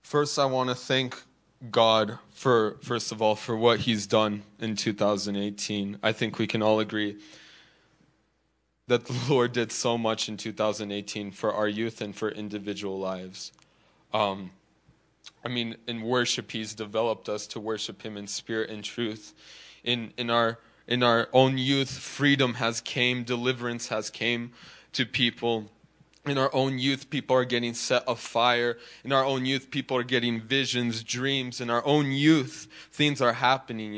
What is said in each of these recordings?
First, I want to thank God first of all, for what He's done in 2018. I think we can all agree that the Lord did so much in 2018 for our youth and for individual lives. In worship, He's developed us to worship Him in spirit and truth. In our own youth, freedom has came, deliverance has came to people. In our own youth, people are getting set afire. In our own youth, people are getting visions, dreams. In our own youth, things are happening,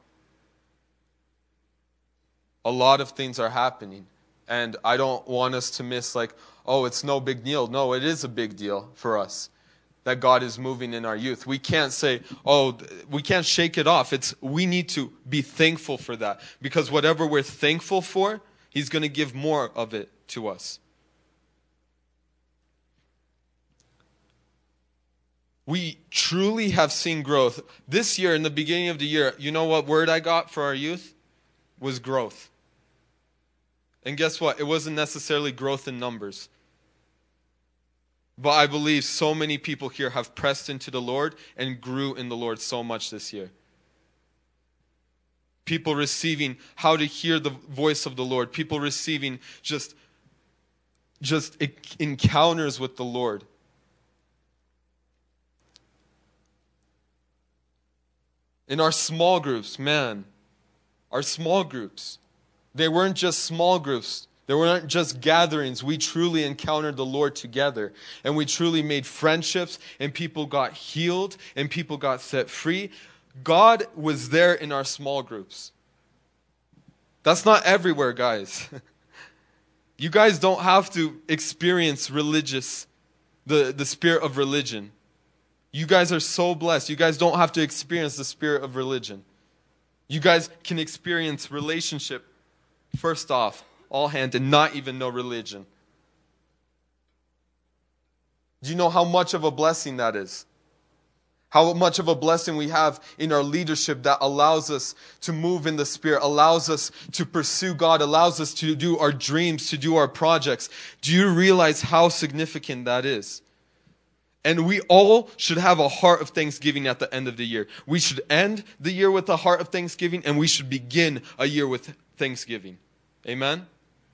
A lot of things are happening. And I don't want us to miss it's no big deal. No, it is a big deal for us that God is moving in our youth. We can't say, we can't shake it off. We need to be thankful for that. Because whatever we're thankful for, He's going to give more of it to us. We truly have seen growth. This year, in the beginning of the year, you know what word I got for our youth? Was growth. And guess what? It wasn't necessarily growth in numbers. But I believe so many people here have pressed into the Lord and grew in the Lord so much this year. People receiving how to hear the voice of the Lord. People receiving just encounters with the Lord. In our small groups, our small groups, they weren't just small groups. They weren't just gatherings. We truly encountered the Lord together. And we truly made friendships, and people got healed, and people got set free. God was there in our small groups. That's not everywhere, guys. You guys don't have to experience the spirit of religion. You guys are so blessed. You guys don't have to experience the spirit of religion. You guys can experience relationship, first off, all hand, and not even know religion. Do you know how much of a blessing that is? How much of a blessing we have in our leadership that allows us to move in the Spirit, allows us to pursue God, allows us to do our dreams, to do our projects. Do you realize how significant that is? And we all should have a heart of thanksgiving at the end of the year. We should end the year with a heart of thanksgiving, and we should begin a year with thanksgiving. Amen?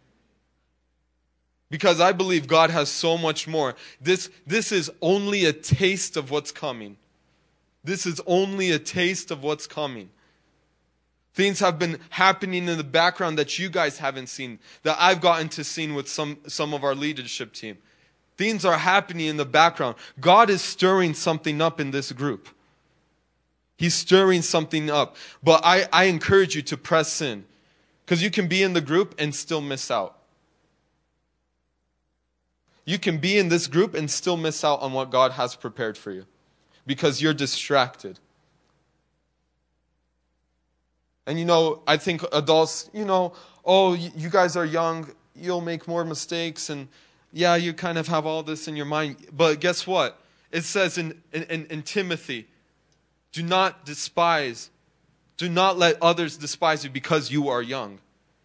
Because I believe God has so much more. This is only a taste of what's coming. This is only a taste of what's coming. Things have been happening in the background that you guys haven't seen, that I've gotten to see with some of our leadership team. Things are happening in the background. God is stirring something up in this group. He's stirring something up. But I encourage you to press in. Because you can be in the group and still miss out. You can be in this group and still miss out on what God has prepared for you. Because you're distracted. And I think adults, you guys are young, you'll make more mistakes, and yeah, you kind of have all this in your mind. But guess what? It says in Timothy, do not let others despise you because you are young.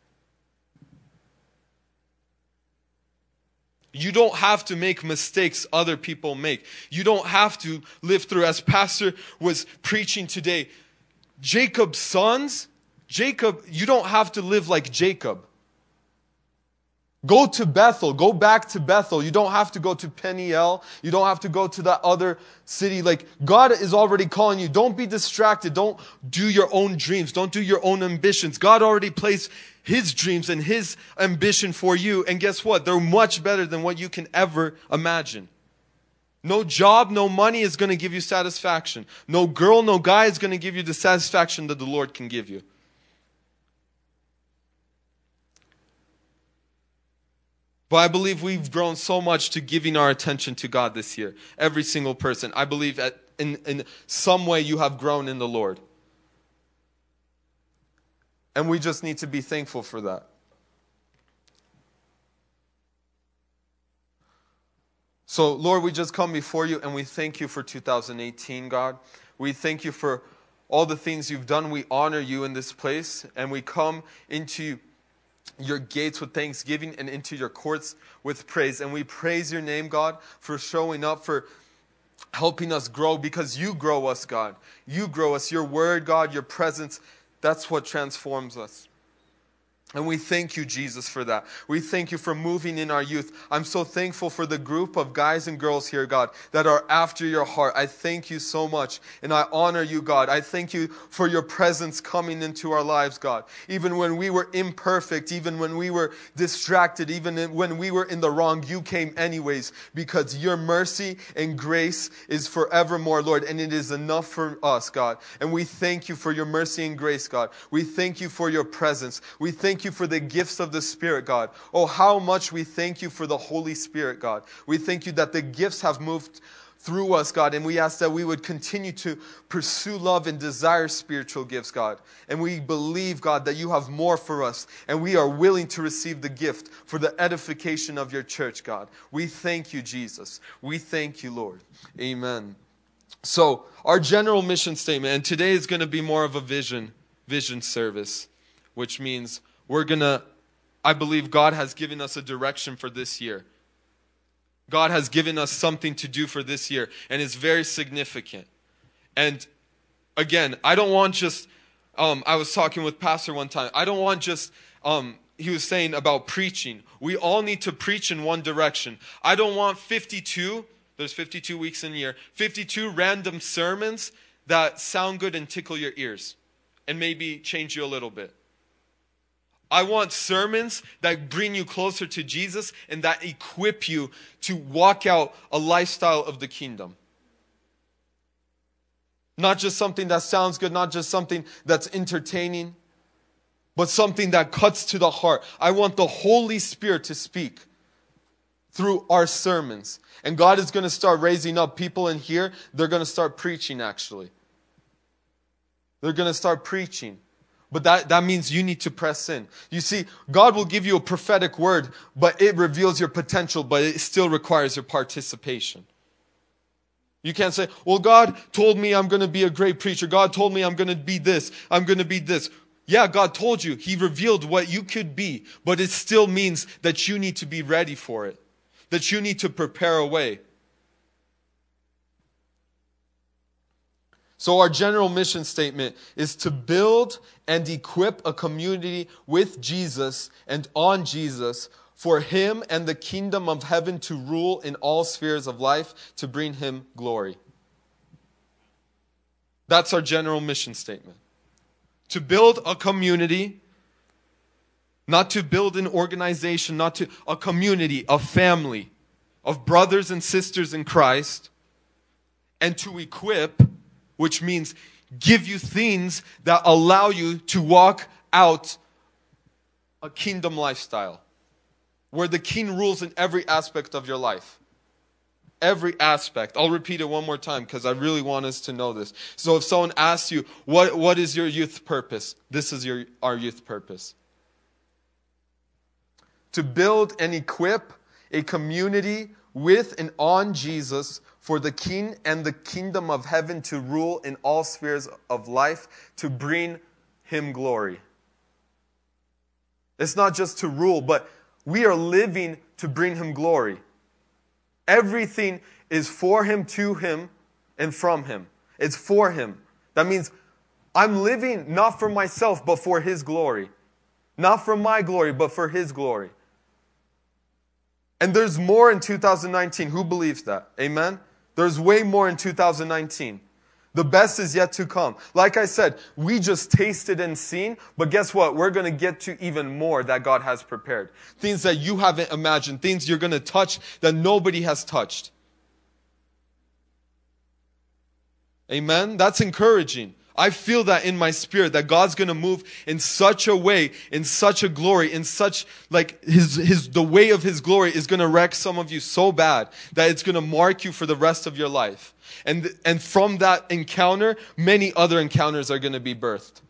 You don't have to make mistakes other people make. You don't have to live through, as Pastor was preaching today, Jacob's sons. You don't have to live like Jacob. Go to Bethel. Go back to Bethel. You don't have to go to Peniel. You don't have to go to that other city. God is already calling you. Don't be distracted. Don't do your own dreams. Don't do your own ambitions. God already placed His dreams and His ambition for you. And guess what? They're much better than what you can ever imagine. No job, no money is going to give you satisfaction. No girl, no guy is going to give you the satisfaction that the Lord can give you. But I believe we've grown so much to giving our attention to God this year. Every single person. I believe in some way you have grown in the Lord. And we just need to be thankful for that. So, Lord, we just come before you and we thank you for 2018, God. We thank you for all the things you've done. We honor you in this place. And we come into your gates with thanksgiving and into your courts with praise. And we praise your name, God, for showing up, for helping us grow, because you grow us, God. You grow us. Your word, God, your presence, that's what transforms us. And we thank you, Jesus, for that. We thank you for moving in our youth. I'm so thankful for the group of guys and girls here, God, that are after your heart. I thank you so much. And I honor you, God. I thank you for your presence coming into our lives, God. Even when we were imperfect, even when we were distracted, even when we were in the wrong, you came anyways, because your mercy and grace is forevermore, Lord. And it is enough for us, God. And we thank you for your mercy and grace, God. We thank you for your presence. We thank you for the gifts of the Spirit, God. Oh, how much we thank you for the Holy Spirit, God. We thank you that the gifts have moved through us, God, and we ask that we would continue to pursue love and desire spiritual gifts, God. And we believe, God, that you have more for us, and we are willing to receive the gift for the edification of your church, God. We thank you, Jesus. We thank you, Lord. Amen. So, our general mission statement, and today is going to be more of a vision service, which means I believe God has given us a direction for this year. God has given us something to do for this year, and it's very significant. And again, I don't want just, I was talking with Pastor one time, I don't want just, he was saying about preaching. We all need to preach in one direction. I don't want 52, there's 52 weeks in a year, 52 random sermons that sound good and tickle your ears, and maybe change you a little bit. I want sermons that bring you closer to Jesus and that equip you to walk out a lifestyle of the kingdom. Not just something that sounds good, not just something that's entertaining, but something that cuts to the heart. I want the Holy Spirit to speak through our sermons. And God is going to start raising up people in here. They're going to start preaching, actually. They're going to start preaching. But that means you need to press in. You see, God will give you a prophetic word, but it reveals your potential, but it still requires your participation. You can't say, well, God told me I'm going to be a great preacher. God told me I'm going to be this. I'm going to be this. Yeah, God told you. He revealed what you could be, but it still means that you need to be ready for it, that you need to prepare a way. So our general mission statement is to build and equip a community with Jesus and on Jesus for Him and the kingdom of heaven to rule in all spheres of life to bring Him glory. That's our general mission statement. To build a community, not to build an organization, a community, a family of brothers and sisters in Christ, and to equip, which means give you things that allow you to walk out a kingdom lifestyle where the king rules in every aspect of your life. Every aspect. I'll repeat it one more time because I really want us to know this. So if someone asks you, what is your youth purpose? This is our youth purpose. To build and equip a community with and on Jesus for the King and the kingdom of heaven to rule in all spheres of life, to bring Him glory. It's not just to rule, but we are living to bring Him glory. Everything is for Him, to Him, and from Him. It's for Him. That means I'm living not for myself, but for His glory. Not for my glory, but for His glory. And there's more in 2019. Who believes that? Amen? There's way more in 2019. The best is yet to come. Like I said, we just tasted and seen, but guess what? We're going to get to even more that God has prepared. Things that you haven't imagined. Things you're going to touch that nobody has touched. Amen? That's encouraging. I feel that in my spirit, that God's going to move in such a way, in such a glory, in such, like, the way of His glory is going to wreck some of you so bad that it's going to mark you for the rest of your life. And from that encounter, many other encounters are going to be birthed.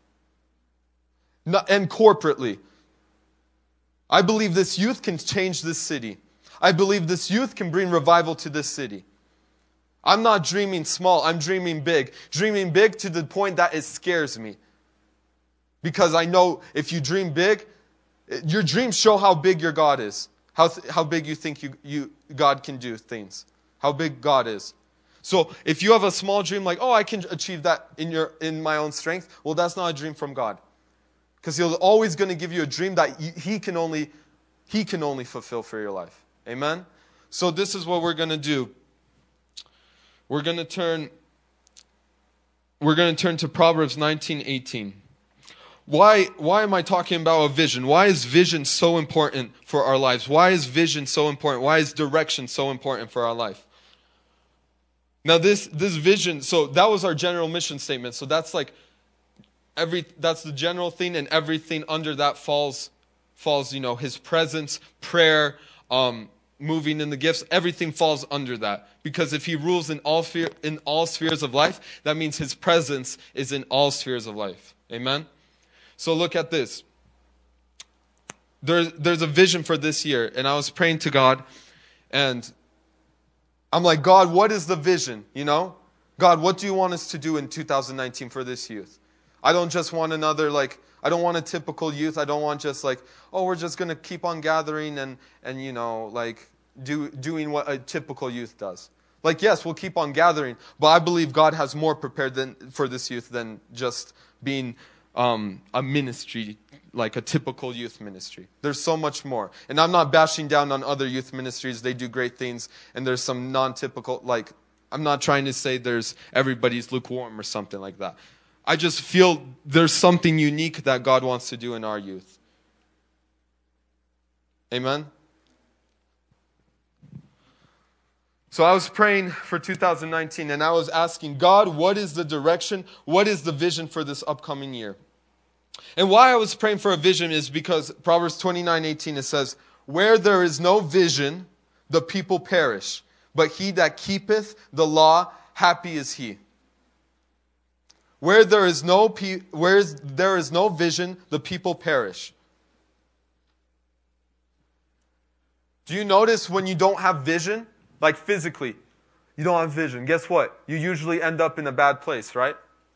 And corporately. I believe this youth can change this city. I believe this youth can bring revival to this city. I'm not dreaming small, I'm dreaming big. Dreaming big to the point that it scares me. Because I know if you dream big, your dreams show how big your God is. How big you think God can do things. How big God is. So if you have a small dream like, oh, I can achieve that in my own strength, well, that's not a dream from God. Because He'll always going to give you a dream that He can only fulfill for your life. Amen? So this is what we're going to do. We're going to turn to Proverbs 19:18. Why am I talking about a vision? Why is vision so important for our lives? Why is vision so important? Why is direction so important for our life? Now this vision, so that was our general mission statement. So that's like that's the general thing, and everything under that falls, His presence, prayer, moving in the gifts, everything falls under that. Because if He rules in all spheres of life, that means His presence is in all spheres of life. Amen? So look at this. There's a vision for this year, and I was praying to God, and I'm like, God, what is the vision? God, what do you want us to do in 2019 for this youth? I don't just want I don't want a typical youth. I don't want just we're just going to keep on gathering and doing what a typical youth does. Yes, we'll keep on gathering, but I believe God has more prepared for this youth than just being a ministry, like a typical youth ministry. There's so much more. And I'm not bashing down on other youth ministries. They do great things, and there's some non-typical, I'm not trying to say everybody's lukewarm or something like that. I just feel there's something unique that God wants to do in our youth. Amen? So I was praying for 2019, and I was asking, God, what is the direction? What is the vision for this upcoming year? And why I was praying for a vision is because Proverbs 29:18, it says, where there is no vision, the people perish. But he that keepeth the law, happy is he. Where there is no vision, the people perish. Do you notice when you don't have vision, physically, you don't have vision? Guess what? You usually end up in a bad place, right?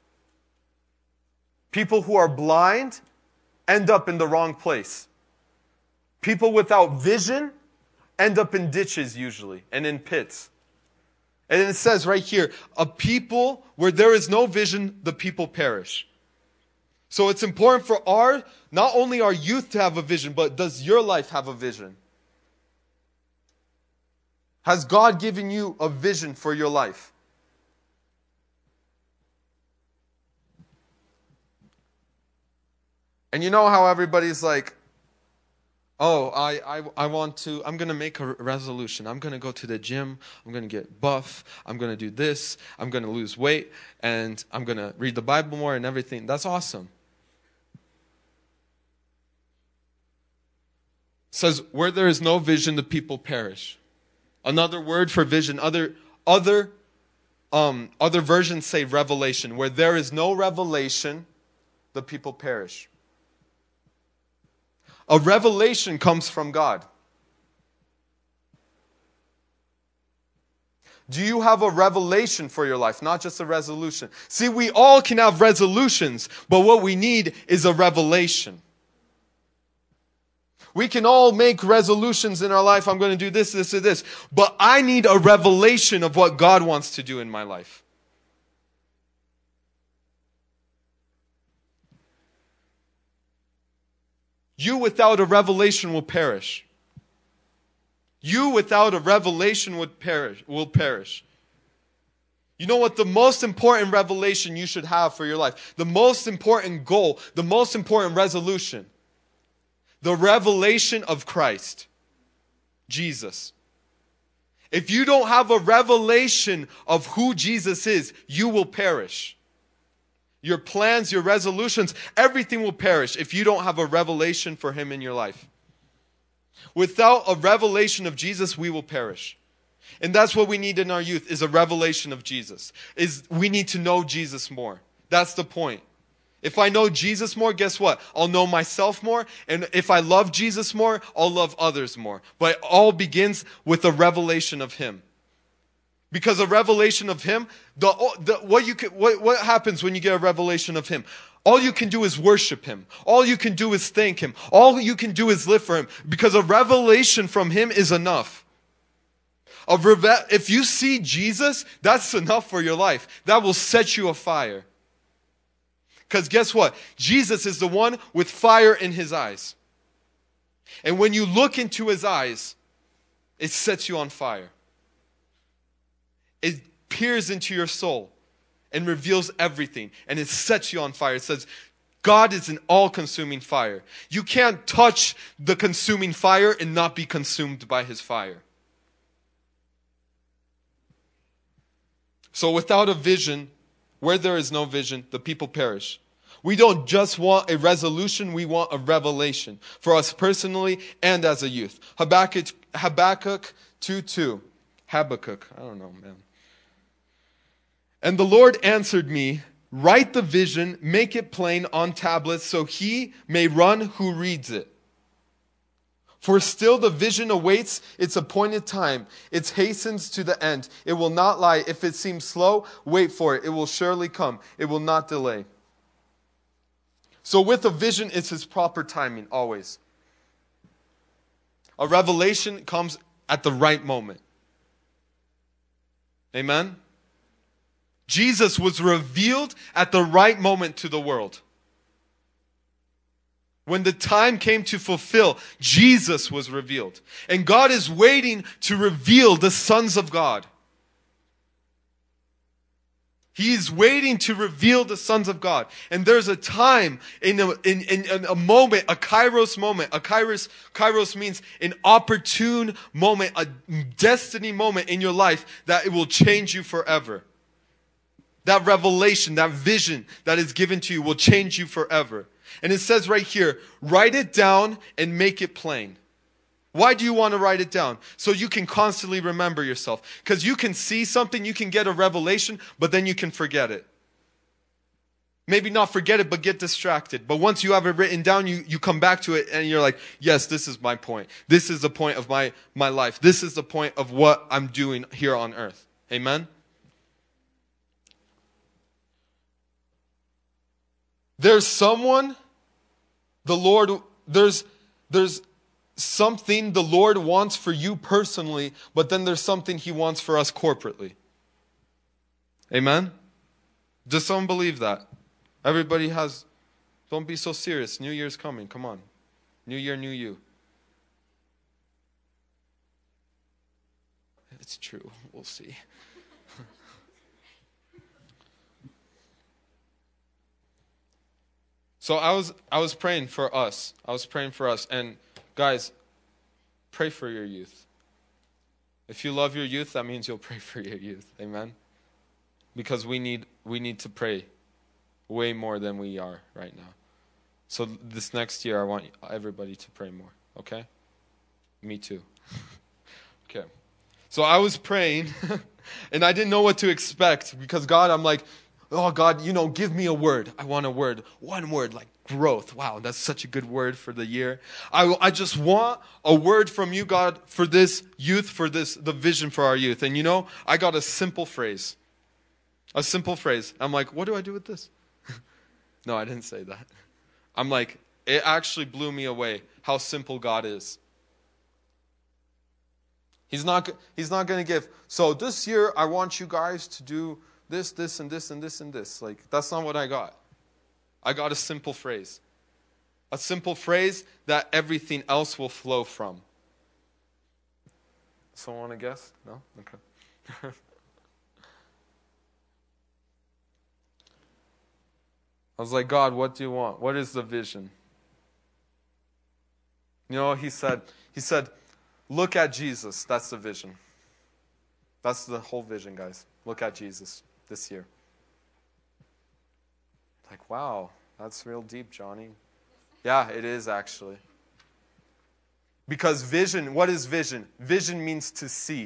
People who are blind end up in the wrong place. People without vision end up in ditches usually and in pits. And it says right here, a people where there is no vision, the people perish. So it's important for not only our youth to have a vision, but does your life have a vision? Has God given you a vision for your life? And you know how everybody's like, oh, I'm going to make a resolution. I'm going to go to the gym. I'm going to get buff. I'm going to do this. I'm going to lose weight. And I'm going to read the Bible more and everything. That's awesome. It says, where there is no vision, the people perish. Another word for vision, other versions say revelation. Where there is no revelation, the people perish. A revelation comes from God. Do you have a revelation for your life, not just a resolution? See, we all can have resolutions, but what we need is a revelation. We can all make resolutions in our life. I'm going to do this, this, or this. But I need a revelation of what God wants to do in my life. You without a revelation will perish. You without a revelation will perish. You know what the most important revelation you should have for your life? The most important goal, the most important resolution. The revelation of Christ. Jesus. If you don't have a revelation of who Jesus is, you will perish. Your plans, your resolutions, everything will perish if you don't have a revelation for Him in your life. Without a revelation of Jesus, we will perish. And that's what we need in our youth, is a revelation of Jesus. We need to know Jesus more. That's the point. If I know Jesus more, guess what? I'll know myself more. And if I love Jesus more, I'll love others more. But it all begins with a revelation of Him. Because a revelation of Him, what happens when you get a revelation of Him? All you can do is worship Him. All you can do is thank Him. All you can do is live for Him. Because a revelation from Him is enough. If you see Jesus, that's enough for your life. That will set you afire. Because guess what? Jesus is the one with fire in his eyes. And when you look into his eyes, it sets you on fire. It peers into your soul and reveals everything. And it sets you on fire. It says, God is an all-consuming fire. You can't touch the consuming fire and not be consumed by his fire. So without a vision, where there is no vision, the people perish. We don't just want a resolution, we want a revelation for us personally and as a youth. Habakkuk 2:2. Habakkuk, I don't know, man. And the Lord answered me, write the vision, make it plain on tablets, so he may run who reads it. For still the vision awaits its appointed time. It hastens to the end. It will not lie. If it seems slow, wait for it. It will surely come. It will not delay. So with a vision, it's his proper timing, always. A revelation comes at the right moment. Amen? Jesus was revealed at the right moment to the world. When the time came to fulfill, Jesus was revealed. And God is waiting to reveal the sons of God. He is waiting to reveal the sons of God. And there's a time, in a moment, a kairos moment. A kairos means an opportune moment, a destiny moment in your life that it will change you forever. That revelation, that vision that is given to you will change you forever. And it says right here, write it down and make it plain. Why do you want to write it down? So you can constantly remember yourself. Because you can see something, you can get a revelation, but then you can forget it. Maybe not forget it, but get distracted. But once you have it written down, you come back to it and you're like, yes, this is my point. This is the point of my life. This is the point of what I'm doing here on earth. Amen? There's someone, there's something the Lord wants for you personally, but then there's something he wants for us corporately. Amen? Does someone believe that? Everybody has, don't be so serious. New Year's coming, come on. New year, new you. It's true, we'll see. So I was praying for us. And guys, pray for your youth. If you love your youth, that means you'll pray for your youth. Amen? Because we need to pray way more than we are right now. So this next year, I want everybody to pray more. Okay? Me too. Okay. So I was praying, and I didn't know what to expect. Because God, I'm like, oh God, give me a word. I want a word. One word, like growth. Wow, that's such a good word for the year. I just want a word from you, God, for this youth, for the vision for our youth. And I got a simple phrase. A simple phrase. I'm like, what do I do with this? No, I didn't say that. I'm like, it actually blew me away how simple God is. He's not going to give, so this year I want you guys to do this, and this, and this, and this. Like, that's not what I got. I got a simple phrase. A simple phrase that everything else will flow from. Someone want to guess? No? Okay. I was like, God, what do you want? What is the vision? He said, look at Jesus. That's the vision. That's the whole vision, guys. Look at Jesus this year. Like, wow, that's real deep, Johnny. Yeah, it is actually. Because vision, what is vision? Vision means to see.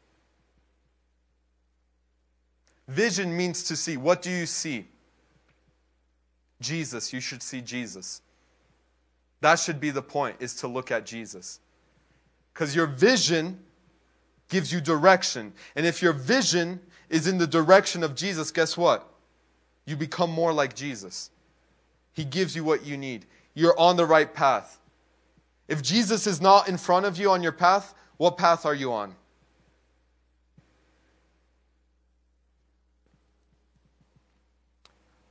Vision means to see. What do you see? Jesus. You should see Jesus. That should be the point, is to look at Jesus. Because your vision gives you direction. And if your vision is in the direction of Jesus, guess what? You become more like Jesus. He gives you what you need. You're on the right path. If Jesus is not in front of you on your path, what path are you on?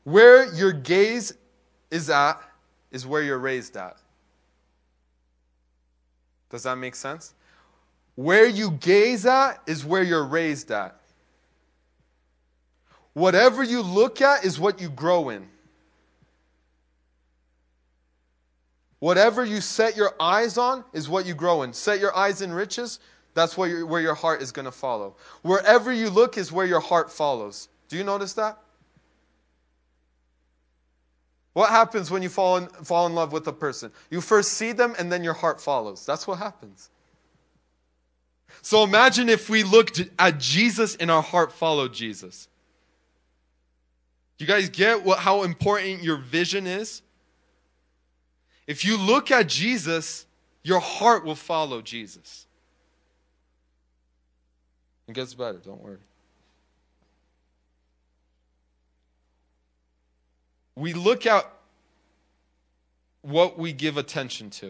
Where your gaze is at is where you're raised at. Does that make sense? Where you gaze at is where you're raised at. Whatever you look at is what you grow in. Whatever you set your eyes on is what you grow in. Set your eyes in riches, that's where your heart is going to follow. Wherever you look is where your heart follows. Do you notice that? What happens when you fall in love with a person? You first see them and then your heart follows. That's what happens. So imagine if we looked at Jesus and our heart followed Jesus. You guys get how important your vision is? If you look at Jesus, your heart will follow Jesus. It gets better, don't worry. We look at what we give attention to.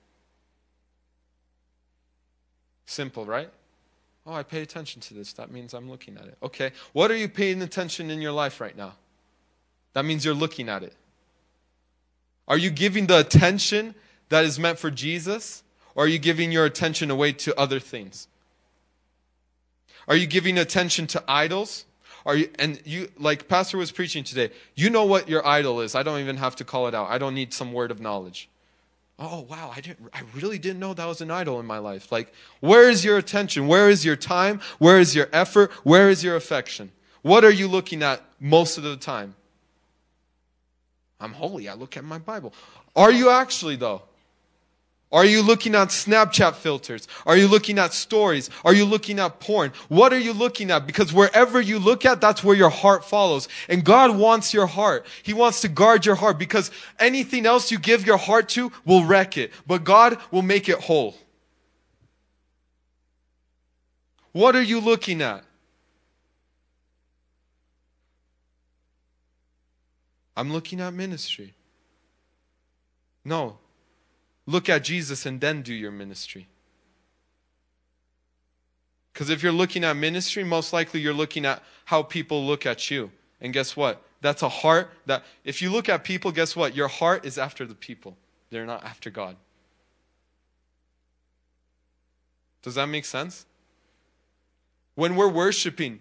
Simple, right? Oh, I pay attention to this. That means I'm looking at it. Okay. What are you paying attention in your life right now? That means you're looking at it. Are you giving the attention that is meant for Jesus? Or are you giving your attention away to other things? Are you giving attention to idols? Like Pastor was preaching today, you know what your idol is. I don't even have to call it out. I don't need some word of knowledge. Oh, wow, I really didn't know that was an idol in my life. Like, where is your attention? Where is your time? Where is your effort? Where is your affection? What are you looking at most of the time? I'm holy. I look at my Bible. Are you actually, though? Are you looking at Snapchat filters? Are you looking at stories? Are you looking at porn? What are you looking at? Because wherever you look at, that's where your heart follows. And God wants your heart. He wants to guard your heart because anything else you give your heart to will wreck it. But God will make it whole. What are you looking at? I'm looking at ministry. No. Look at Jesus and then do your ministry. Because if you're looking at ministry, most likely you're looking at how people look at you. And guess what? That's a heart that, if you look at people, guess what? Your heart is after the people. They're not after God. Does that make sense? When we're worshiping,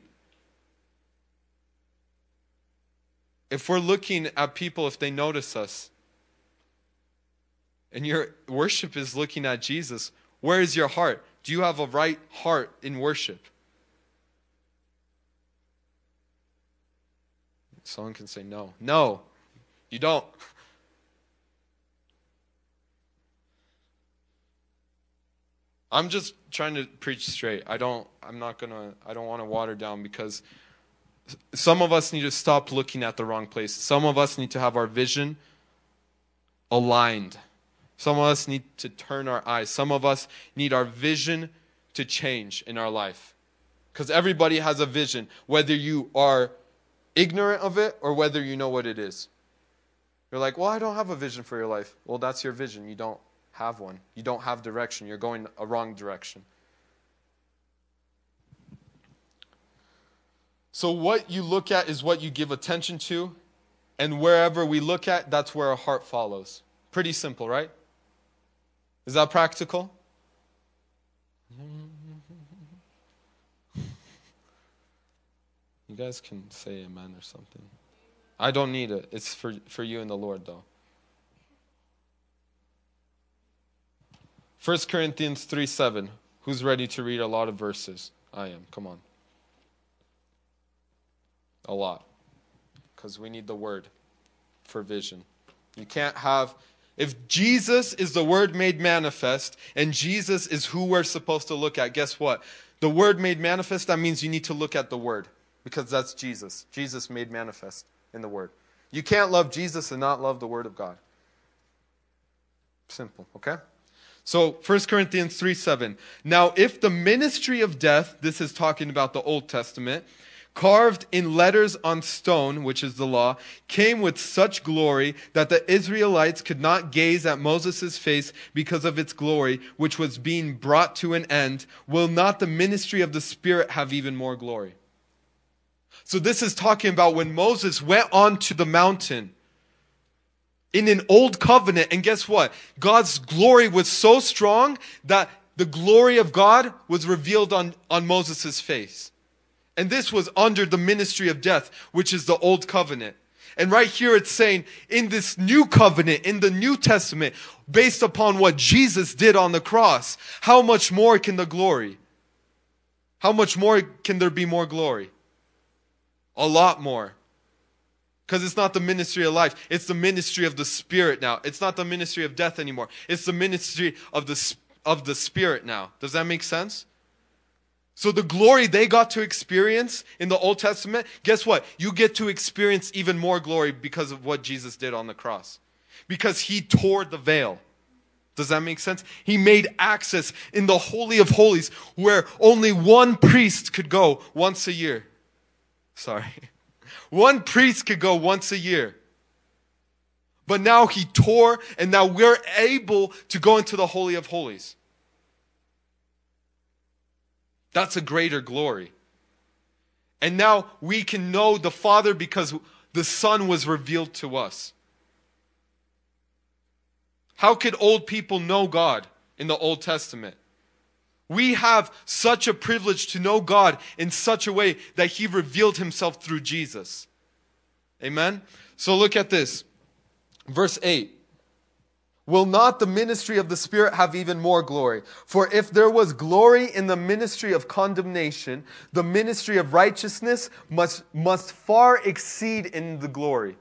if we're looking at people, if they notice us, and your worship is looking at Jesus, where is your heart? Do you have a right heart in worship? Someone can say no. No, you don't. I'm just trying to preach straight. I don't want to water down, because some of us need to stop looking at the wrong place. Some of us need to have our vision aligned. Some of us need to turn our eyes. Some of us need our vision to change in our life. Because everybody has a vision, whether you are ignorant of it or whether you know what it is. You're like, well, I don't have a vision for your life. Well, that's your vision. You don't have one. You don't have direction. You're going a wrong direction. So what you look at is what you give attention to. And wherever we look at, that's where our heart follows. Pretty simple, right? Is that practical? You guys can say amen or something. I don't need it. It's for you and the Lord, though. 1 Corinthians 3:7. Who's ready to read a lot of verses? I am. Come on. A lot. Because we need the word for vision. You can't have... If Jesus is the Word made manifest, and Jesus is who we're supposed to look at, guess what? The Word made manifest, that means you need to look at the Word. Because that's Jesus. Jesus made manifest in the Word. You can't love Jesus and not love the Word of God. Simple, okay? So, 1 Corinthians 3:7. Now, if the ministry of death, this is talking about the Old Testament, carved in letters on stone, which is the law, came with such glory that the Israelites could not gaze at Moses' face because of its glory, which was being brought to an end, will not the ministry of the Spirit have even more glory? So this is talking about when Moses went onto the mountain in an old covenant. And guess what? God's glory was so strong that the glory of God was revealed on Moses' face. And this was under the ministry of death, which is the old covenant. And right here it's saying, in this new covenant, in the New Testament, based upon what Jesus did on the cross, how much more can the glory? How much more can there be more glory? A lot more. Because it's not the ministry of life. It's the ministry of the Spirit now. It's not the ministry of death anymore. It's the ministry of the Spirit now. Does that make sense? So the glory they got to experience in the Old Testament, guess what? You get to experience even more glory because of what Jesus did on the cross. Because he tore the veil. Does that make sense? He made access in the Holy of Holies where only one priest could go once a year. Sorry. One priest could go once a year. But now he tore, and now we're able to go into the Holy of Holies. That's a greater glory. And now we can know the Father because the Son was revealed to us. How could old people know God in the Old Testament? We have such a privilege to know God in such a way that he revealed himself through Jesus. Amen? So look at this. Verse 8. Will not the ministry of the Spirit have even more glory? For if there was glory in the ministry of condemnation, the ministry of righteousness must far exceed in the glory.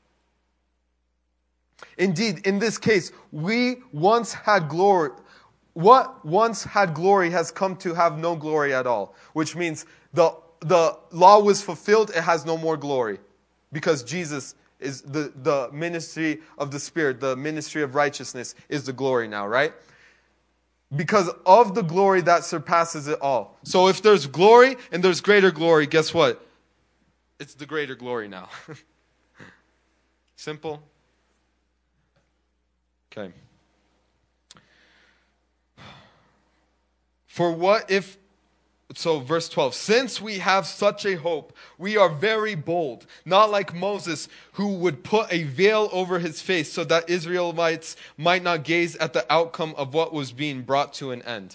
Indeed, in this case, we once had glory. What once had glory has come to have no glory at all. Which means the law was fulfilled, it has no more glory. Because Jesus is the ministry of the Spirit, the ministry of righteousness is the glory now, right? Because of the glory that surpasses it all. So if there's glory and there's greater glory, guess what? It's the greater glory now. Simple. Okay. For what if, so verse 12, since we have such a hope, we are very bold, not like Moses, who would put a veil over his face so that Israelites might not gaze at the outcome of what was being brought to an end.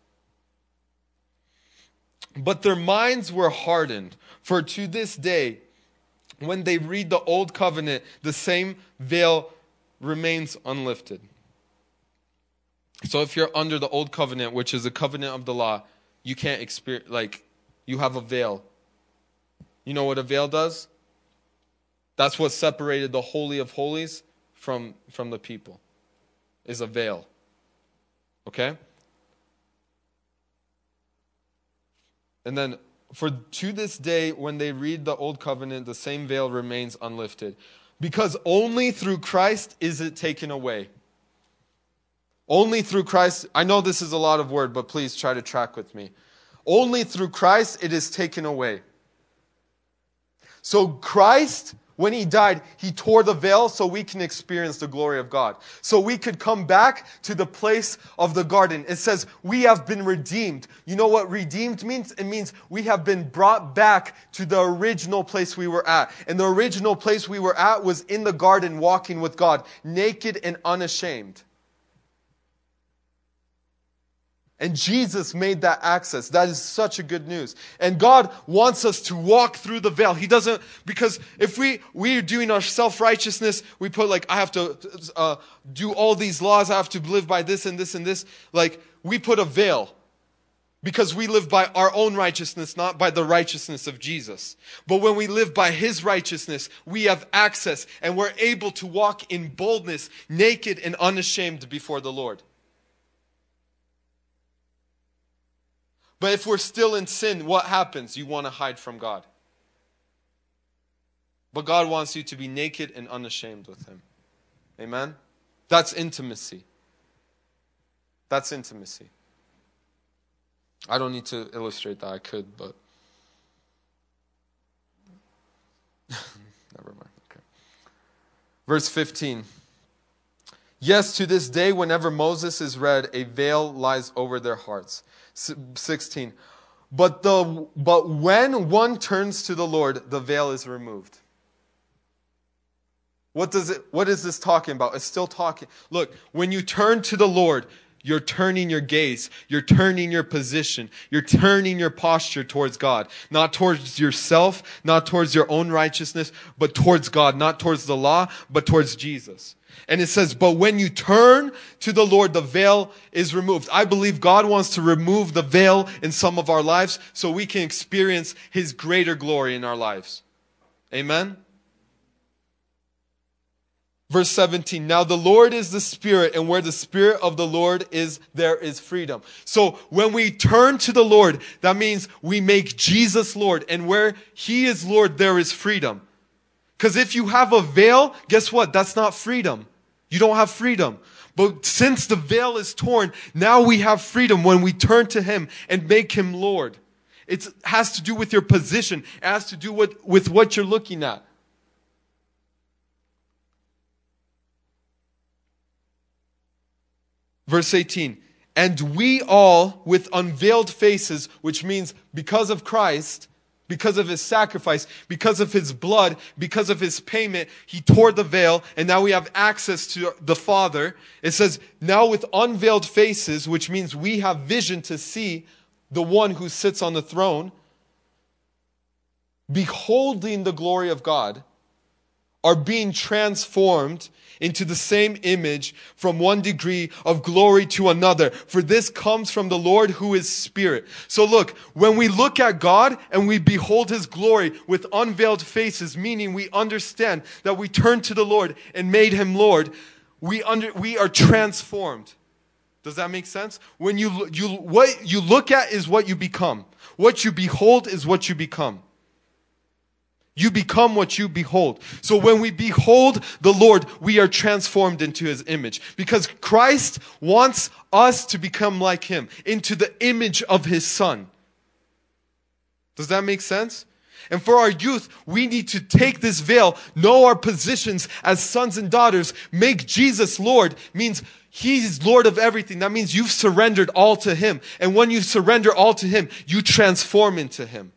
But their minds were hardened, for to this day, when they read the old covenant, the same veil remains unlifted. So if you're under the old covenant, which is a covenant of the law, you can't experience, you have a veil. You know what a veil does? That's what separated the Holy of Holies from the people, is a veil. Okay? And then, for to this day, when they read the old covenant, the same veil remains unlifted. Because only through Christ is it taken away. Only through Christ, I know this is a lot of word, but please try to track with me. Only through Christ it is taken away. So Christ, when he died, he tore the veil so we can experience the glory of God. So we could come back to the place of the garden. It says we have been redeemed. You know what redeemed means? It means we have been brought back to the original place we were at. And the original place we were at was in the garden walking with God, naked and unashamed. And Jesus made that access. That is such a good news. And God wants us to walk through the veil. He doesn't, because if we're doing our self-righteousness, we put I have to do all these laws, I have to live by this and this and this. We put a veil. Because we live by our own righteousness, not by the righteousness of Jesus. But when we live by his righteousness, we have access and we're able to walk in boldness, naked and unashamed before the Lord. But if we're still in sin, what happens? You want to hide from God. But God wants you to be naked and unashamed with him. Amen? That's intimacy. That's intimacy. I don't need to illustrate that. I could, but never mind. Okay. Verse 15. Yes, to this day, whenever Moses is read, a veil lies over their hearts. 16. But when one turns to the Lord, the veil is removed. What is this talking about? It's still talking. Look, when you turn to the Lord, you're turning your gaze. You're turning your position. You're turning your posture towards God. Not towards yourself, not towards your own righteousness, but towards God. Not towards the law, but towards Jesus. And it says, but when you turn to the Lord, the veil is removed. I believe God wants to remove the veil in some of our lives so we can experience His greater glory in our lives. Amen? Verse 17, now the Lord is the Spirit, and where the Spirit of the Lord is, there is freedom. So when we turn to the Lord, that means we make Jesus Lord, and where He is Lord, there is freedom. Because if you have a veil, guess what? That's not freedom. You don't have freedom. But since the veil is torn, now we have freedom when we turn to Him and make Him Lord. It has to do with your position. It has to do with what you're looking at. Verse 18, and we all with unveiled faces, which means because of Christ, because of His sacrifice, because of His blood, because of His payment, He tore the veil, and now we have access to the Father. It says, now with unveiled faces, which means we have vision to see the one who sits on the throne, beholding the glory of God, are being transformed into the same image from one degree of glory to another. For this comes from the Lord who is Spirit. So look, when we look at God and we behold His glory with unveiled faces, meaning we understand that we turn to the Lord and made Him Lord, we are transformed. Does that make sense? When what you look at is what you become. What you behold is what you become. You become what you behold. So when we behold the Lord, we are transformed into His image. Because Christ wants us to become like Him, into the image of His Son. Does that make sense? And for our youth, we need to take this veil, know our positions as sons and daughters, make Jesus Lord, means He's Lord of everything. That means you've surrendered all to Him. And when you surrender all to Him, you transform into Him.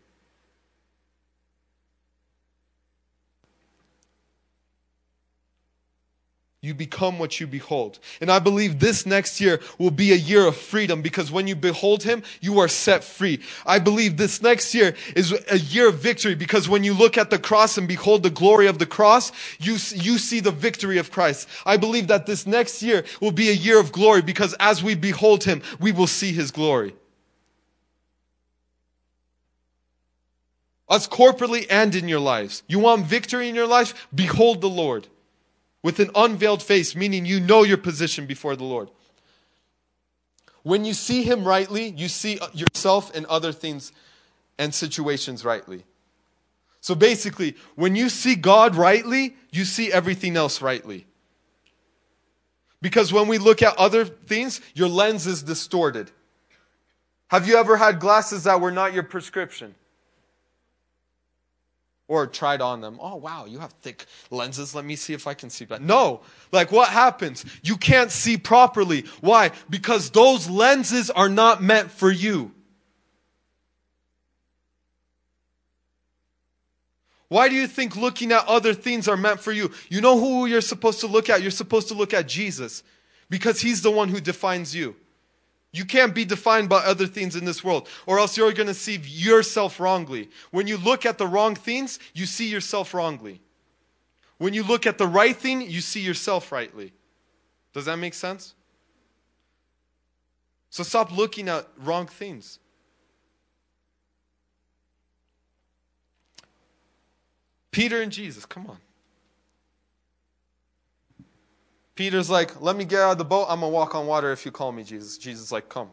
You become what you behold. And I believe this next year will be a year of freedom because when you behold Him, you are set free. I believe this next year is a year of victory because when you look at the cross and behold the glory of the cross, you see the victory of Christ. I believe that this next year will be a year of glory because as we behold Him, we will see His glory. Us corporately and in your lives. You want victory in your life? Behold the Lord. With an unveiled face, meaning you know your position before the Lord. When you see Him rightly, you see yourself and other things and situations rightly. So basically, when you see God rightly, you see everything else rightly. Because when we look at other things, your lens is distorted. Have you ever had glasses that were not your prescription? Or tried on them. Oh, wow, you have thick lenses. Let me see if I can see better. No. Like, what happens? You can't see properly. Why? Because those lenses are not meant for you. Why do you think looking at other things are meant for you? You know who you're supposed to look at? You're supposed to look at Jesus. Because He's the one who defines you. You can't be defined by other things in this world, or else you're going to see yourself wrongly. When you look at the wrong things, you see yourself wrongly. When you look at the right thing, you see yourself rightly. Does that make sense? So stop looking at wrong things. Peter and Jesus, come on. Peter's like, let me get out of the boat. I'm going to walk on water if you call me, Jesus. Jesus is like, come.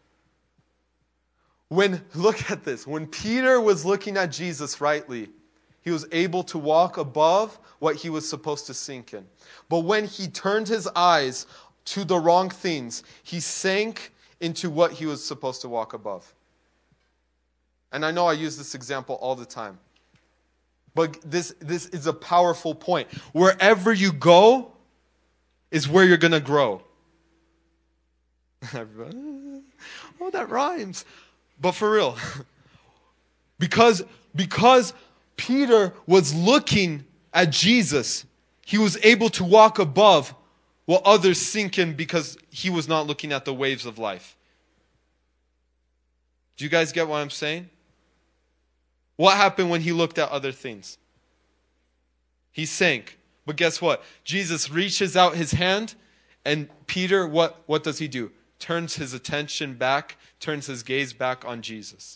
Look at this. When Peter was looking at Jesus rightly, he was able to walk above what he was supposed to sink in. But when he turned his eyes to the wrong things, he sank into what he was supposed to walk above. And I know I use this example all the time. But this is a powerful point. Wherever you go is where you're going to grow. Oh, that rhymes. But for real, because Peter was looking at Jesus, he was able to walk above while others sink in because he was not looking at the waves of life. Do you guys get what I'm saying? What happened when he looked at other things? He sank. But guess what? Jesus reaches out his hand, and Peter, what does he do? Turns his attention back, turns his gaze back on Jesus.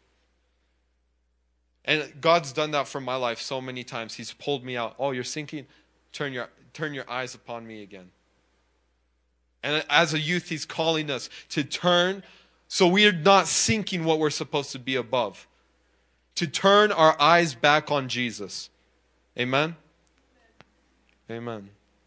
And God's done that for my life so many times. He's pulled me out. Oh, you're sinking? Turn your eyes upon me again. And as a youth, he's calling us to turn so we are not sinking what we're supposed to be above. To turn our eyes back on Jesus. Amen? Amen.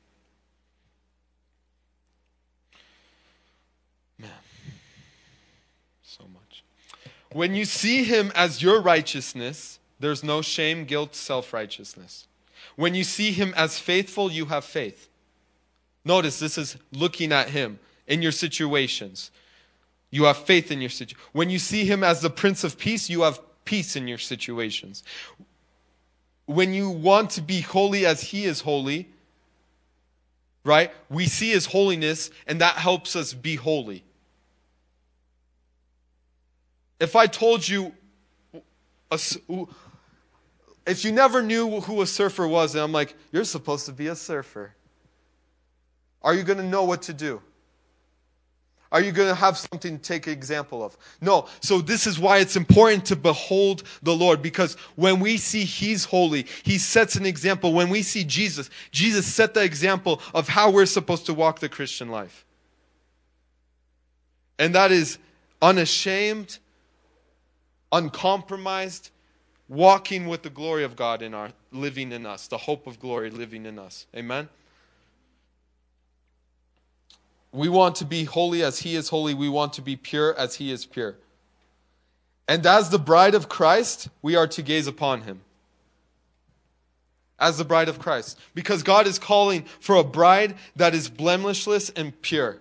Man. So much. When you see him as your righteousness, there's no shame, guilt, self-righteousness. When you see him as faithful, you have faith. Notice this is looking at him in your situations. You have faith in your situation. When you see him as the Prince of Peace, you have peace in your situations. When you want to be holy as he is holy, right? We see his holiness, and that helps us be holy. If I told you, if you never knew who a surfer was, and I'm like, you're supposed to be a surfer, are you going to know what to do? Are you going to have something to take an example of? No. So this is why it's important to behold the Lord, because when we see he's holy, he sets an example. When we see Jesus, Jesus set the example of how we're supposed to walk the Christian life. And that is unashamed, uncompromised, walking with the glory of God living in us, the hope of glory living in us. Amen? We want to be holy as he is holy. We want to be pure as he is pure. And as the bride of Christ, we are to gaze upon him. As the bride of Christ. Because God is calling for a bride that is blemishless and pure.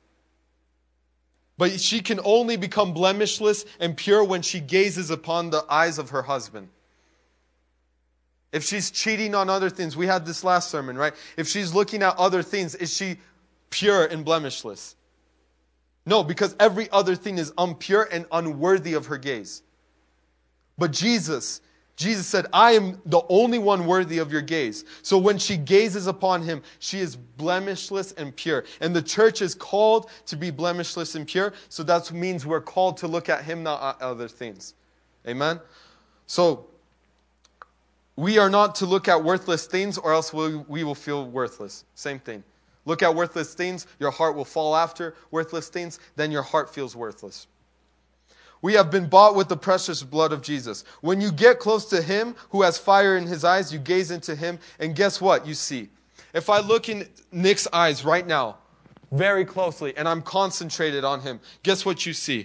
But she can only become blemishless and pure when she gazes upon the eyes of her husband. If she's cheating on other things, we had this last sermon, right? If she's looking at other things, is she pure and blemishless? No, because every other thing is impure and unworthy of her gaze. But Jesus said, I am the only one worthy of your gaze. So when she gazes upon him, she is blemishless and pure. And the church is called to be blemishless and pure. So that means we're called to look at him, not at other things. Amen? So we are not to look at worthless things, or else we will feel worthless. Same thing. Look at worthless things, your heart will fall after worthless things, then your heart feels worthless. We have been bought with the precious blood of Jesus. When you get close to him who has fire in his eyes, you gaze into him, and guess what you see? If I look in Nick's eyes right now, very closely, and I'm concentrated on him, guess what you see?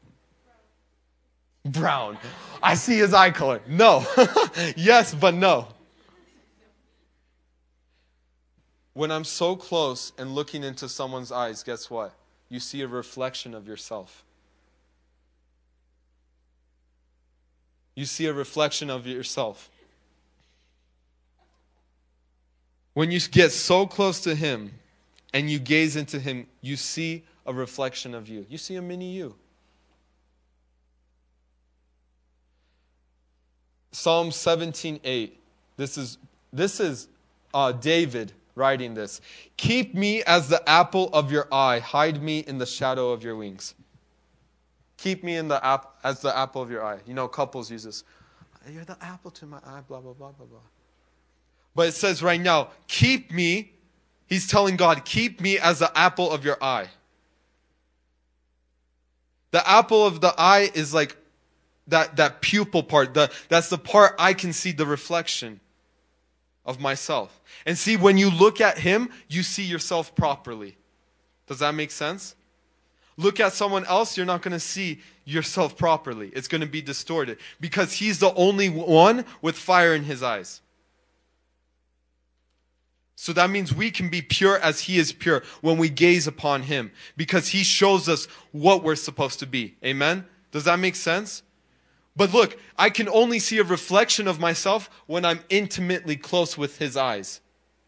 Brown. I see his eye color. No. Yes, but no. When I'm so close and looking into someone's eyes, guess what? You see a reflection of yourself. You see a reflection of yourself. When you get so close to him and you gaze into him, you see a reflection of you. You see a mini you. Psalm 17:8. This is David writing this. Keep me as the apple of your eye. Hide me in the shadow of your wings. Keep me as the apple of your eye. You know, couples use this. You're the apple to my eye, blah, blah, blah, blah, blah. But it says right now, keep me. He's telling God, keep me as the apple of your eye. The apple of the eye is like that pupil part. That's the part I can see the reflection of myself. And see, when you look at him, you see yourself properly. Does that make sense? Look at someone else, you're not going to see yourself properly. It's going to be distorted because he's the only one with fire in his eyes. So that means we can be pure as he is pure when we gaze upon him, because he shows us what we're supposed to be. Amen? Does that make sense? But look, I can only see a reflection of myself when I'm intimately close with his eyes.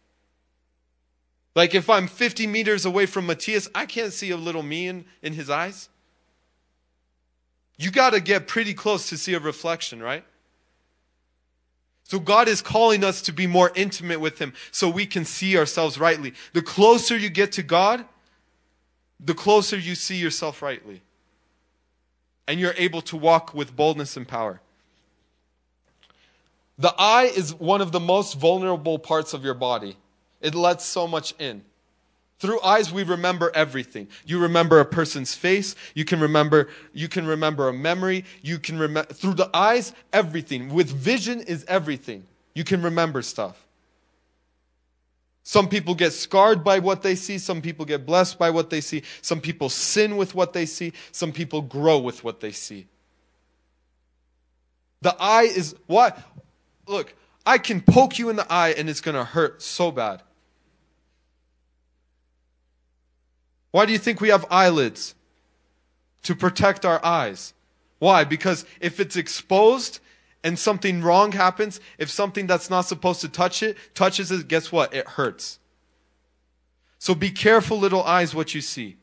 Like if I'm 50 meters away from Matthias, I can't see a little me in his eyes. You got to get pretty close to see a reflection, right? So God is calling us to be more intimate with him so we can see ourselves rightly. The closer you get to God, the closer you see yourself rightly. And you're able to walk with boldness and power. The eye is one of the most vulnerable parts of your body. It lets so much in. Through eyes, we remember everything. You remember a person's face. You can remember a memory. You can remember through the eyes, everything. With vision is everything. You can remember stuff. Some people get scarred by what they see. Some people get blessed by what they see. Some people sin with what they see. Some people grow with what they see. The eye is what? Look, I can poke you in the eye and it's going to hurt so bad. Why do you think we have eyelids? To protect our eyes. Why? Because if it's exposed and something wrong happens, if something that's not supposed to touches it, guess what? It hurts. So be careful, little eyes, what you see.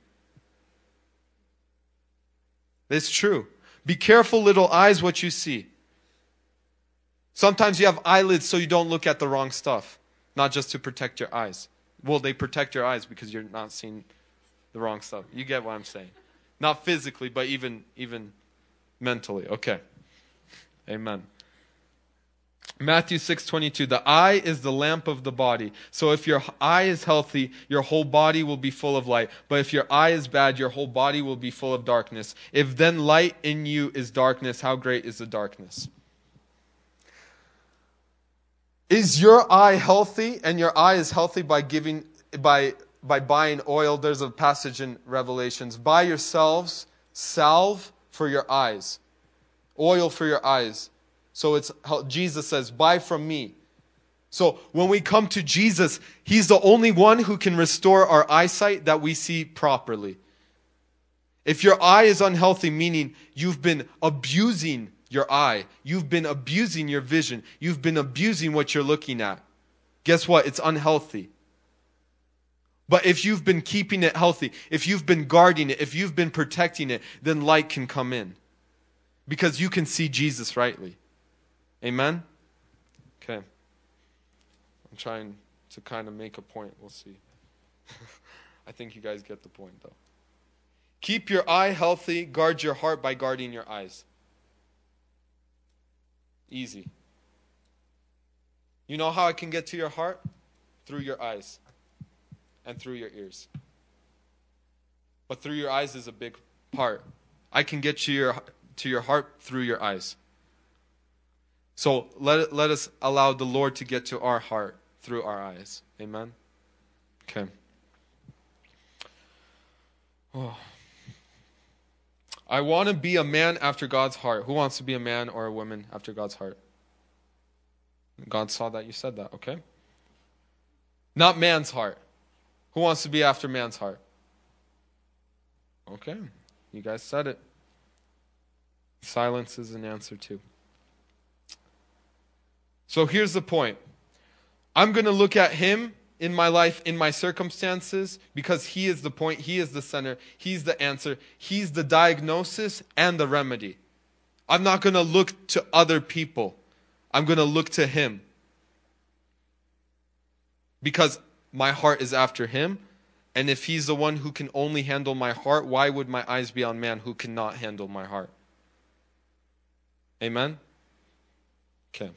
It's true. Be careful, little eyes, what you see. Sometimes you have eyelids so you don't look at the wrong stuff, not just to protect your eyes. Well, they protect your eyes because you're not seeing the wrong stuff. You get what I'm saying. Not physically, but even mentally. Okay. Amen. Matthew 6:22. The eye is the lamp of the body. So if your eye is healthy, your whole body will be full of light. But if your eye is bad, your whole body will be full of darkness. If then light in you is darkness, how great is the darkness? Is your eye healthy? And your eye is healthy by buying oil. There's a passage in Revelations. Buy yourselves salve for your eyes. Oil for your eyes. So it's Jesus says, buy from me. So when we come to Jesus, he's the only one who can restore our eyesight that we see properly. If your eye is unhealthy, meaning you've been abusing your eye, you've been abusing your vision, you've been abusing what you're looking at, guess what? It's unhealthy. But if you've been keeping it healthy, if you've been guarding it, if you've been protecting it, then light can come in. Because you can see Jesus rightly. Amen? Okay. I'm trying to kind of make a point. We'll see. I think you guys get the point, though. Keep your eye healthy. Guard your heart by guarding your eyes. Easy. You know how I can get to your heart? Through your eyes. And through your ears. But through your eyes is a big part. I can get to your heart through your eyes. So let us allow the Lord to get to our heart through our eyes. Amen? Okay. Oh. I want to be a man after God's heart. Who wants to be a man or a woman after God's heart? God saw that you said that, okay? Not man's heart. Who wants to be after man's heart? Okay, you guys said it. Silence is an answer too. So here's the point. I'm going to look at him in my life, in my circumstances, because he is the point, he is the center, he's the answer, he's the diagnosis and the remedy. I'm not going to look to other people. I'm going to look to him. Because my heart is after him. And if he's the one who can only handle my heart, why would my eyes be on man who cannot handle my heart? Amen? Okay.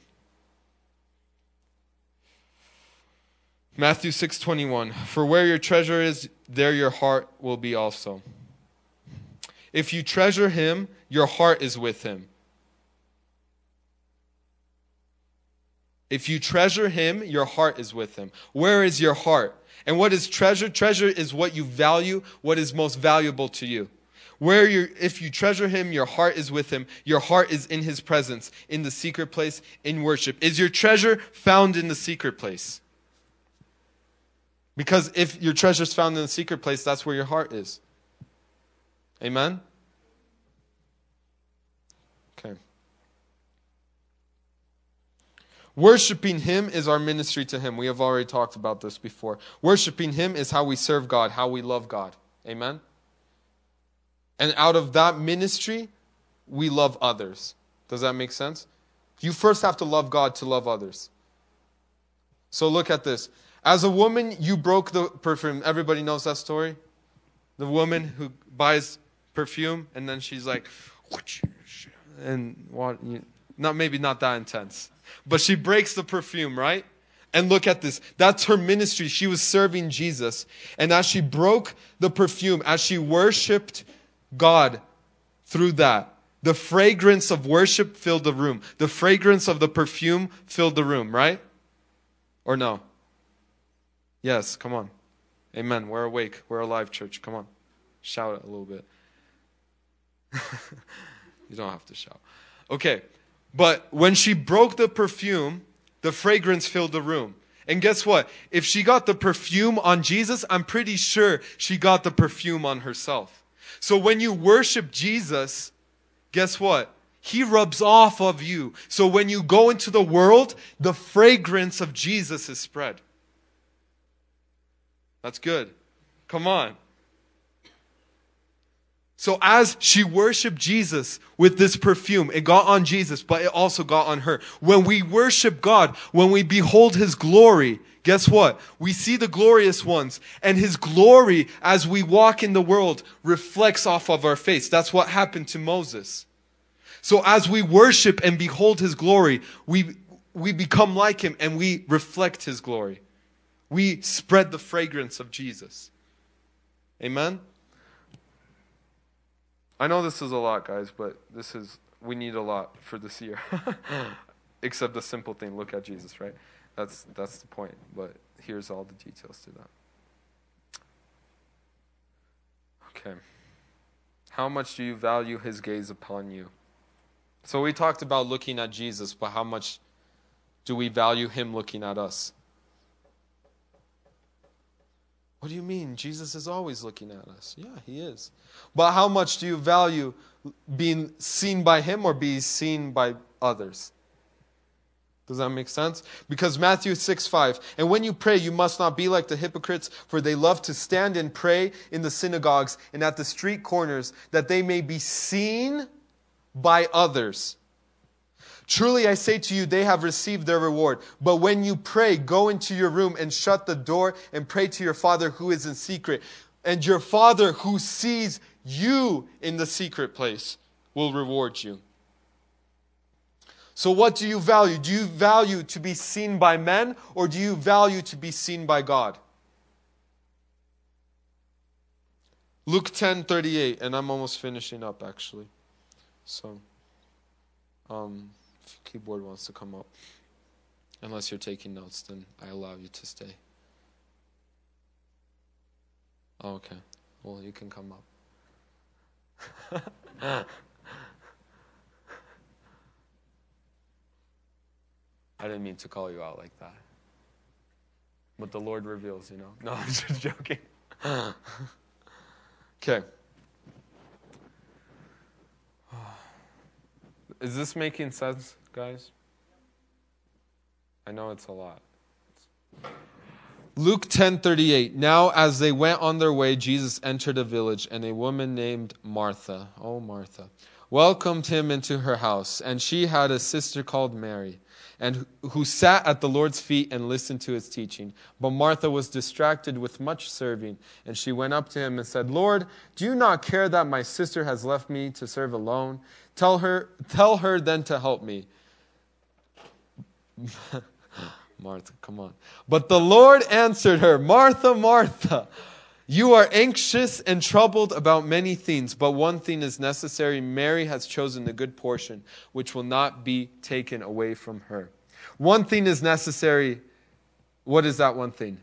Matthew 6:21. For where your treasure is, there your heart will be also. If you treasure him, your heart is with him. If you treasure him, your heart is with him. Where is your heart? And what is treasure? Treasure is what you value, what is most valuable to you. If you treasure him, your heart is with him. Your heart is in his presence, in the secret place, in worship. Is your treasure found in the secret place? Because if your treasure is found in the secret place, that's where your heart is. Amen? Worshiping Him is our ministry to Him. We have already talked about this before. Worshiping Him is how we serve God, how we love God. Amen? And out of that ministry, we love others. Does that make sense? You first have to love God to love others. So look at this. As a woman, you broke the perfume. Everybody knows that story? The woman who buys perfume and then she's like, and maybe not that intense. But she breaks the perfume, right? And look at this. That's her ministry. She was serving Jesus. And as she broke the perfume, as she worshiped God through that, the fragrance of worship filled the room. The fragrance of the perfume filled the room, right? Or no? Yes, come on. Amen. We're awake. We're alive, church. Come on. Shout it a little bit. You don't have to shout. Okay. But when she broke the perfume, the fragrance filled the room. And guess what? If she got the perfume on Jesus, I'm pretty sure she got the perfume on herself. So when you worship Jesus, guess what? He rubs off of you. So when you go into the world, the fragrance of Jesus is spread. That's good. Come on. So as she worshiped Jesus with this perfume, it got on Jesus, but it also got on her. When we worship God, when we behold His glory, guess what? We see the glorious ones. And His glory, as we walk in the world, reflects off of our face. That's what happened to Moses. So as we worship and behold His glory, we become like Him and we reflect His glory. We spread the fragrance of Jesus. Amen? I know this is a lot, guys, but we need a lot for this year. Except the simple thing, look at Jesus, right? That's the point, but here's all the details to that. Okay. How much do you value His gaze upon you? So we talked about looking at Jesus, but how much do we value Him looking at us? What do you mean? Jesus is always looking at us. Yeah, He is. But how much do you value being seen by Him or being seen by others? Does that make sense? Because Matthew 6:5, and when you pray, you must not be like the hypocrites, for they love to stand and pray in the synagogues and at the street corners, that they may be seen by others. Truly I say to you, they have received their reward. But when you pray, go into your room and shut the door and pray to your Father who is in secret. And your Father who sees you in the secret place will reward you. So what do you value? Do you value to be seen by men, or do you value to be seen by God? Luke 10:38, and I'm almost finishing up actually. So, if your keyboard wants to come up. Unless you're taking notes, then I allow you to stay. Oh, okay. Well, you can come up. I didn't mean to call you out like that. But the Lord reveals, you know. No, I'm just joking. Okay. Is this making sense, guys? I know it's a lot. Luke 10:38. Now as they went on their way, Jesus entered a village, and a woman named Martha, welcomed Him into her house. And she had a sister called Mary, and who sat at the Lord's feet and listened to His teaching. But Martha was distracted with much serving, and she went up to Him and said, Lord, do you not care that my sister has left me to serve alone? Tell her then to help me. Martha, come on. But the Lord answered her, Martha, Martha, you are anxious and troubled about many things, but one thing is necessary. Mary has chosen the good portion, which will not be taken away from her. One thing is necessary. What is that one thing?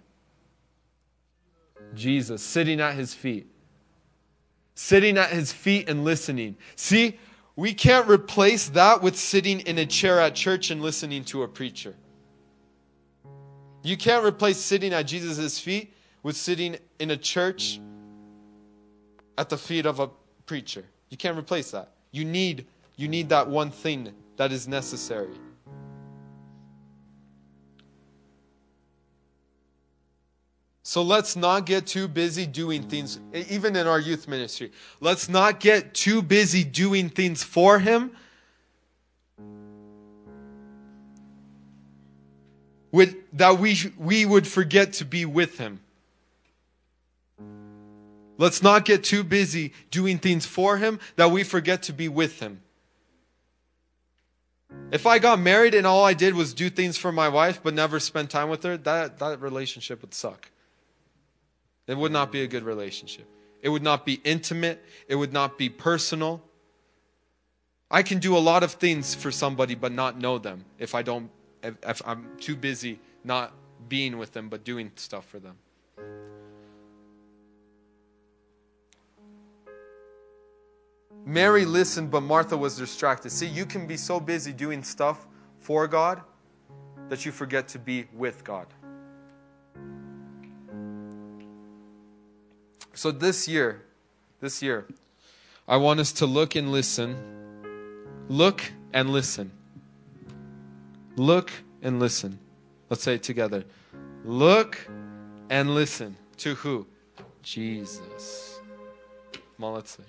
Jesus, sitting at His feet. Sitting at His feet and listening. See, we can't replace that with sitting in a chair at church and listening to a preacher. You can't replace sitting at Jesus' feet with sitting in a church at the feet of a preacher. You can't replace that. You need that one thing that is necessary. So let's not get too busy doing things, even in our youth ministry. Let's not get too busy doing things for Him that we would forget to be with Him. Let's not get too busy doing things for Him that we forget to be with Him. If I got married and all I did was do things for my wife but never spend time with her, that relationship would suck. It would not be a good relationship. It would not be intimate. It would not be personal. I can do a lot of things for somebody but not know them if I'm too busy not being with them but doing stuff for them. Mary listened, but Martha was distracted. See, you can be so busy doing stuff for God that you forget to be with God. So this year, I want us to look and listen. Look and listen. Look and listen. Let's say it together. Look and listen. To who? Jesus. Come on, let's say.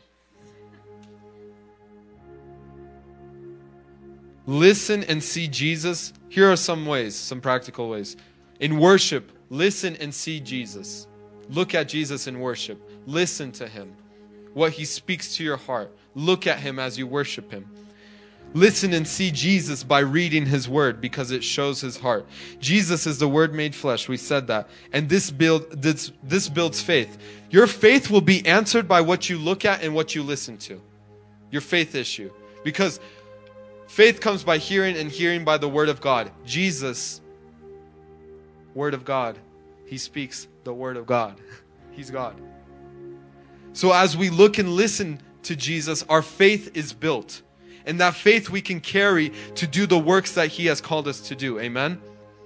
Listen and see Jesus. Here are some ways, some practical ways. In worship, listen and see Jesus. Look at Jesus in worship. Listen to Him. What He speaks to your heart. Look at Him as you worship Him. Listen and see Jesus by reading His Word because it shows His heart. Jesus is the Word made flesh. We said that. And this builds faith. Your faith will be answered by what you look at and what you listen to. Your faith issue. Because faith comes by hearing and hearing by the Word of God. Jesus, Word of God. He speaks the Word of God. He's God. So as we look and listen to Jesus, our faith is built. And that faith we can carry to do the works that He has called us to do. Amen?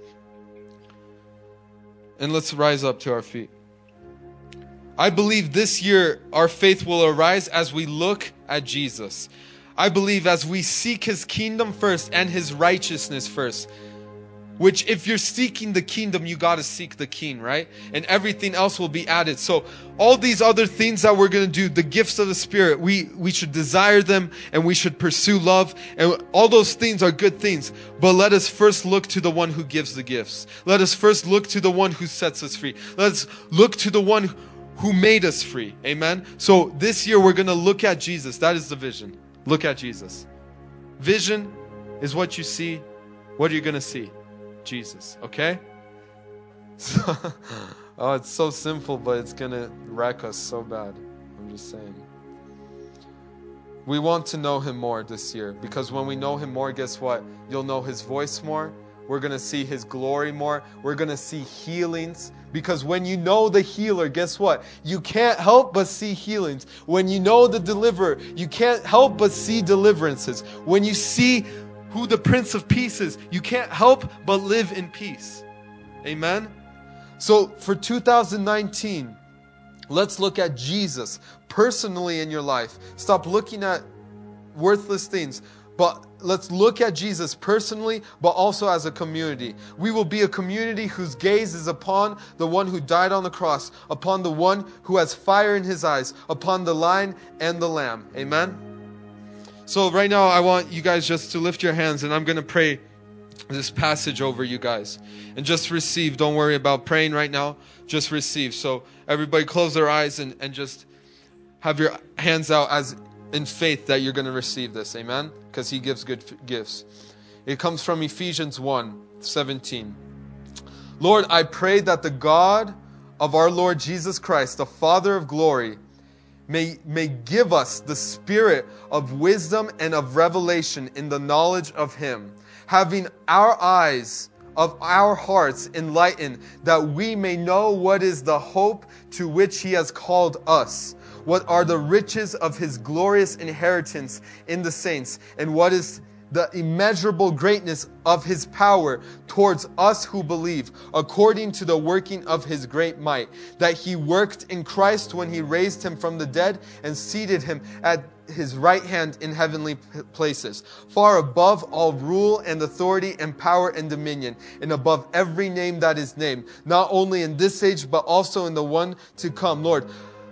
And let's rise up to our feet. I believe this year our faith will arise as we look at Jesus. I believe as we seek His kingdom first and His righteousness first. Which if you're seeking the kingdom, you got to seek the king, right? And everything else will be added. So all these other things that we're going to do, the gifts of the Spirit, we should desire them and we should pursue love. And all those things are good things. But let us first look to the one who gives the gifts. Let us first look to the one who sets us free. Let's look to the one who made us free. Amen? So this year we're going to look at Jesus. That is the vision. Look at Jesus. Vision is what you see. What are you going to see? Jesus, okay? So, it's so simple, but it's going to wreck us so bad. I'm just saying. We want to know Him more this year because when we know Him more, guess what? You'll know His voice more. We're going to see His glory more. We're going to see healings because when you know the healer, guess what? You can't help but see healings. When you know the deliverer, you can't help but see deliverances. When you see who the Prince of Peace is, you can't help but live in peace. Amen? So for 2019, let's look at Jesus personally in your life. Stop looking at worthless things, but let's look at Jesus personally, but also as a community. We will be a community whose gaze is upon the one who died on the cross, upon the one who has fire in his eyes, upon the Lion and the Lamb. Amen? So right now, I want you guys just to lift your hands and I'm going to pray this passage over you guys. And just receive. Don't worry about praying right now. Just receive. So everybody close their eyes and just have your hands out as in faith that you're going to receive this. Amen? Because He gives good gifts. It comes from Ephesians 1:17. Lord, I pray that the God of our Lord Jesus Christ, the Father of glory, may give us the spirit of wisdom and of revelation in the knowledge of Him, having our eyes of our hearts enlightened, that we may know what is the hope to which He has called us, what are the riches of His glorious inheritance in the saints, and what is the immeasurable greatness of His power towards us who believe, according to the working of His great might, that He worked in Christ when He raised Him from the dead and seated Him at His right hand in heavenly places, far above all rule and authority and power and dominion, and above every name that is named, not only in this age, but also in the one to come. Lord,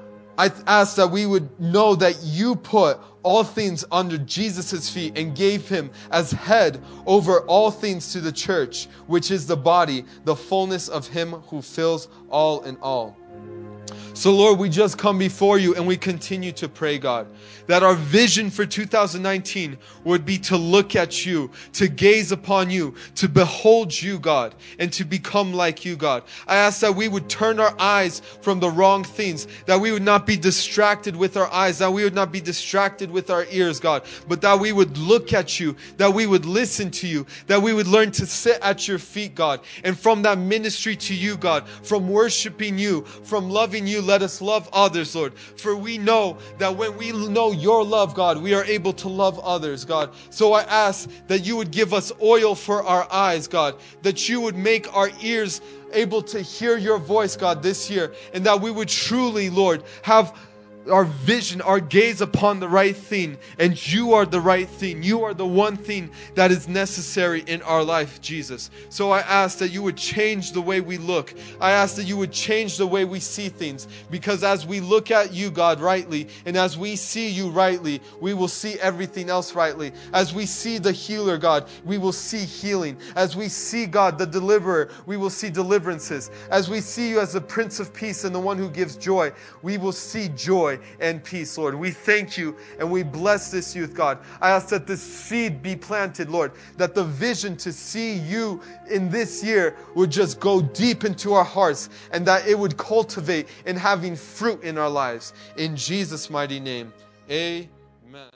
I ask that we would know that You put all things under Jesus' feet and gave Him as head over all things to the church, which is the body, the fullness of Him who fills all in all. So Lord, we just come before You and we continue to pray, God, that our vision for 2019 would be to look at You, to gaze upon You, to behold You, God, and to become like You, God. I ask that we would turn our eyes from the wrong things, that we would not be distracted with our eyes, that we would not be distracted with our ears, God, but that we would look at You, that we would listen to You, that we would learn to sit at Your feet, God, and from that ministry to You, God, from worshiping You, from loving You, let us love others, Lord. For we know that when we know Your love, God, we are able to love others, God. So I ask that You would give us oil for our eyes, God, that You would make our ears able to hear Your voice, God, this year, and that we would truly, Lord, have our vision, our gaze upon the right thing, and You are the right thing. You are the one thing that is necessary in our life, Jesus. So I ask that You would change the way we look. I ask that You would change the way we see things, because as we look at You, God, rightly, and as we see You rightly, we will see everything else rightly. As we see the healer, God, we will see healing. As we see, God, the deliverer, we will see deliverances. As we see You as the Prince of Peace and the one who gives joy, we will see joy and peace, Lord. We thank You and we bless this youth, God. I ask that this seed be planted, Lord, that the vision to see You in this year would just go deep into our hearts, and that it would cultivate in having fruit in our lives. In Jesus' mighty name, amen.